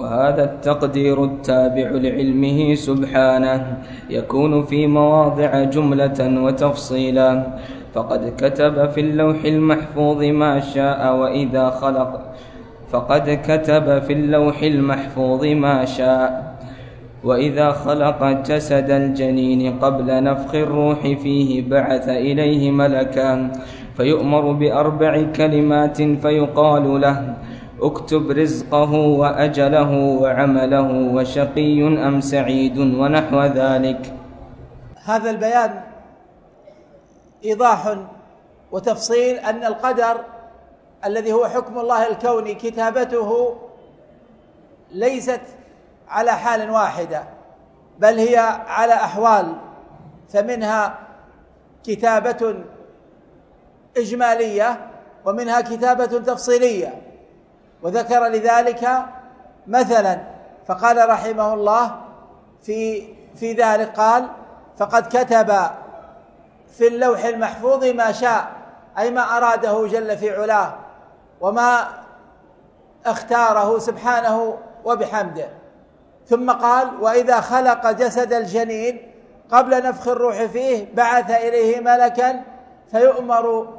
وهذا التقدير التابع لعلمه سبحانه يكون في مواضع جملة وتفصيلا، فقد كتب في اللوح المحفوظ ما شاء وإذا خلق جسد الجنين قبل نفخ الروح فيه بعث إليه ملكا فيؤمر ب4 كلمات فيقال له: اكتب رزقه وأجله وعمله وشقي أم سعيد ونحو ذلك. هذا البيان إيضاح وتفصيل أن القدر الذي هو حكم الله الكوني كتابته ليست على حال واحدة، بل هي على أحوال، فمنها كتابة إجمالية ومنها كتابة تفصيلية، وذكر لذلك مثلا فقال رحمه الله في ذلك قال: فقد كتب في اللوح المحفوظ ما شاء، أي ما أراده جل في علاه وما اختاره سبحانه وبحمده. ثم قال: وإذا خلق جسد الجنين قبل نفخ الروح فيه بعث إليه ملكا فيؤمر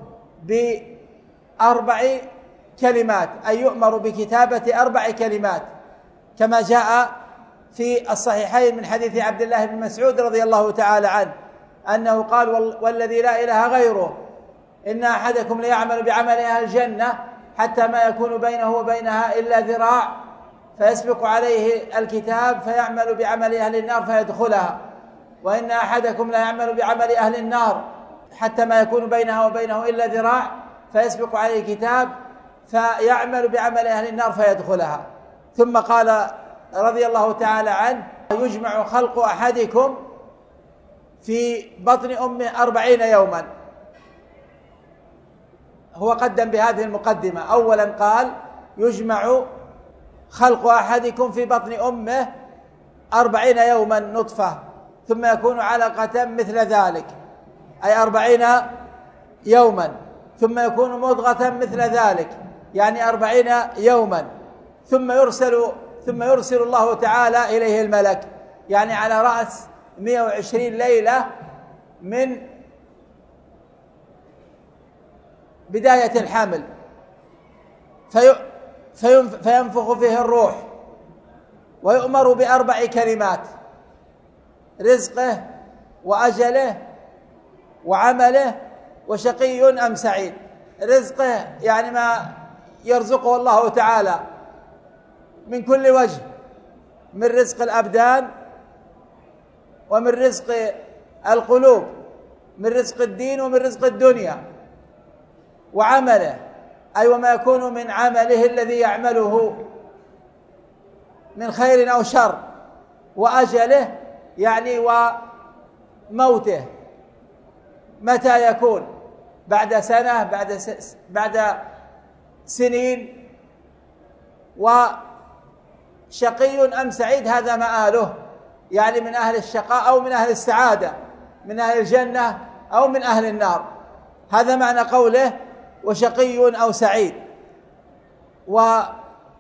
ب4 كلمات، أي يؤمر بكتابة 4 كلمات، كما جاء في الصحيحين من حديث عبد الله بن مسعود رضي الله تعالى عنه أنه قال: والذي لا إله غيره إن أحدكم ليعمل بعمل أهل الجنة حتى ما يكون بينه وبينها إلا ذراع، فيسبق عليه الكتاب فيعمل بعمل أهل النار فيدخلها، وإن أحدكم لا يعمل بعمل أهل النار حتى ما يكون بينها وبينه إلا ذراع، فيسبق عليه الكتاب فيعمل بعمل أهل النار فيدخلها. ثم قال رضي الله تعالى عنه: يجمع خلق أحدكم في بطن أمه 40 يوما. هو قدم بهذه المقدمة، أولا قال: يجمع خلق أحدكم في بطن أمه 40 يوما نطفة، ثم يكون علقة مثل ذلك، أي 40 يوما، ثم يكون مضغة مثل ذلك، يعني 40 يوما، ثم يرسل الله تعالى إليه الملك، يعني على رأس 120 ليلة من بداية الحمل، فينفخ فيه الروح ويؤمر ب4 كلمات: رزقه وأجله وعمله وشقي أم سعيد. رزقه يعني ما يرزقه الله تعالى من كل وجه، من رزق الأبدان ومن رزق القلوب، من رزق الدين ومن رزق الدنيا. وعمله أي وما يكون من عمله الذي يعمله من خير أو شر. وأجله يعني وموته، متى يكون؟ بعد سنة، بعد سنين. وشقي أم سعيد هذا مآله، يعني من أهل الشقاء أو من أهل السعادة، من أهل الجنة أو من أهل النار. هذا معنى قوله وشقي أو سعيد. وما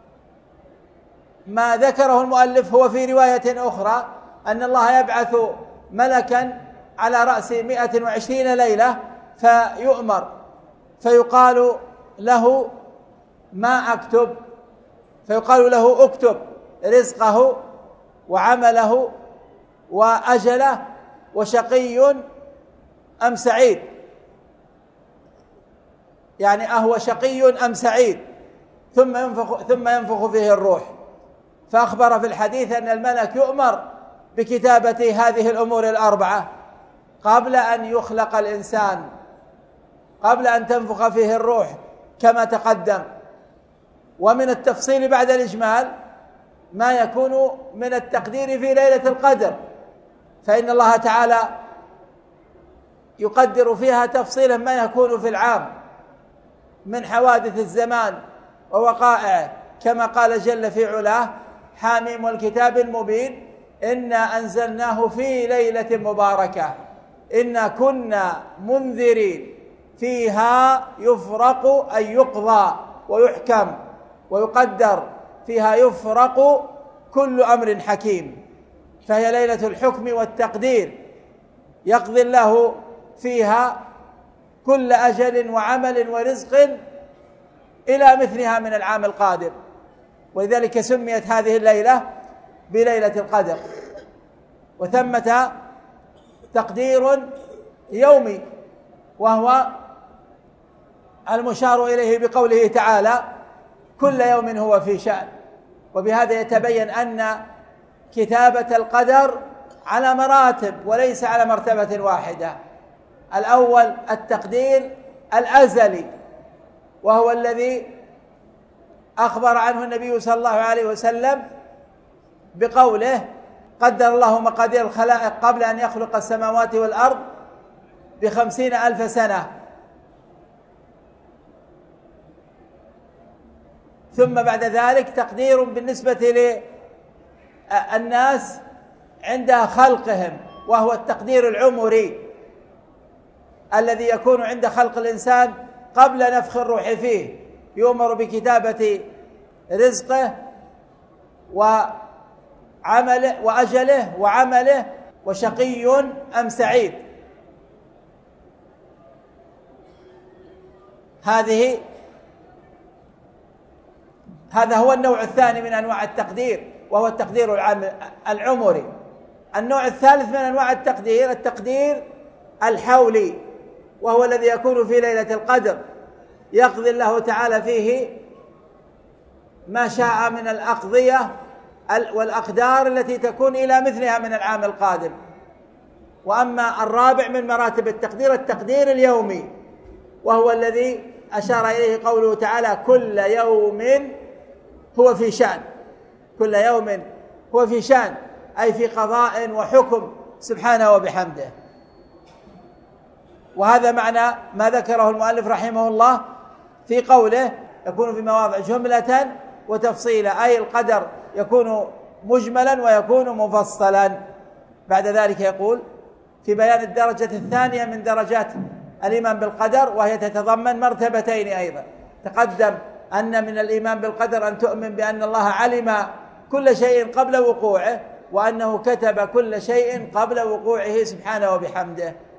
ذكره المؤلف هو في رواية أخرى أن الله يبعث ملكا على رأس 120 ليلة فيؤمر، فيقال له: ما أكتب؟ فيقال له: اكتب رزقه وعمله وأجله وشقي أم سعيد، يعني أهو شقي أم سعيد، ثم ينفخ فيه الروح. فأخبر في الحديث أن الملك يؤمر بكتابة هذه الأمور 4 قبل أن يخلق الإنسان، قبل أن تنفخ فيه الروح كما تقدم. ومن التفصيل بعد الإجمال ما يكون من التقدير في ليلة القدر، فإن الله تعالى يقدر فيها تفصيلا ما يكون في العام من حوادث الزمان ووقائعه، كما قال جل في علاه: حاميم والكتاب المبين إنا أنزلناه في ليلة مباركة إنا كنا منذرين فيها يفرق أي يقضى ويحكم، ويقدر فيها يفرق كل أمر حكيم، فهي ليلة الحكم والتقدير، يقضي الله فيها كل أجل وعمل ورزق إلى مثلها من العام القادم، ولذلك سميت هذه الليلة بليلة القدر. وثمة تقدير يومي، وهو المشار إليه بقوله تعالى: كل يوم هو في شأن. وبهذا يتبين أن كتابة القدر على مراتب وليس على مرتبة واحدة. الأول التقدير الأزلي، وهو الذي أخبر عنه النبي صلى الله عليه وسلم بقوله: قدر الله مقادير الخلائق قبل أن يخلق السماوات والأرض ب50,000 سنة. ثم بعد ذلك تقدير بالنسبة للناس عند خلقهم، وهو التقدير العمري الذي يكون عند خلق الإنسان قبل نفخ الروح فيه، يؤمر بكتابة رزقه وعمله وأجله وعمله وشقي أم سعيد. هذا هو النوع الثاني من أنواع التقدير، وهو التقدير العمري. النوع الثالث من أنواع التقدير الحولي، وهو الذي يكون في ليلة القدر، يقضي الله تعالى فيه ما شاء من الأقضية والأقدار التي تكون إلى مثلها من العام القادم. وأما الرابع من مراتب التقدير اليومي، وهو الذي أشار إليه قوله تعالى: كل يوم هو في شأن. كل يوم هو في شأن، أي في قضاء وحكم سبحانه وبحمده. وهذا معنى ما ذكره المؤلف رحمه الله في قوله: يكون في مواضع جملة وتفصيلا، أي القدر يكون مجملا ويكون مفصلا. بعد ذلك يقول في بيان الدرجة الثانية من درجات الإيمان بالقدر، وهي تتضمن مرتبتين أيضا. تقدم أن من الإيمان بالقدر أن تؤمن بأن الله علم كل شيء قبل وقوعه، وأنه كتب كل شيء قبل وقوعه سبحانه وبحمده.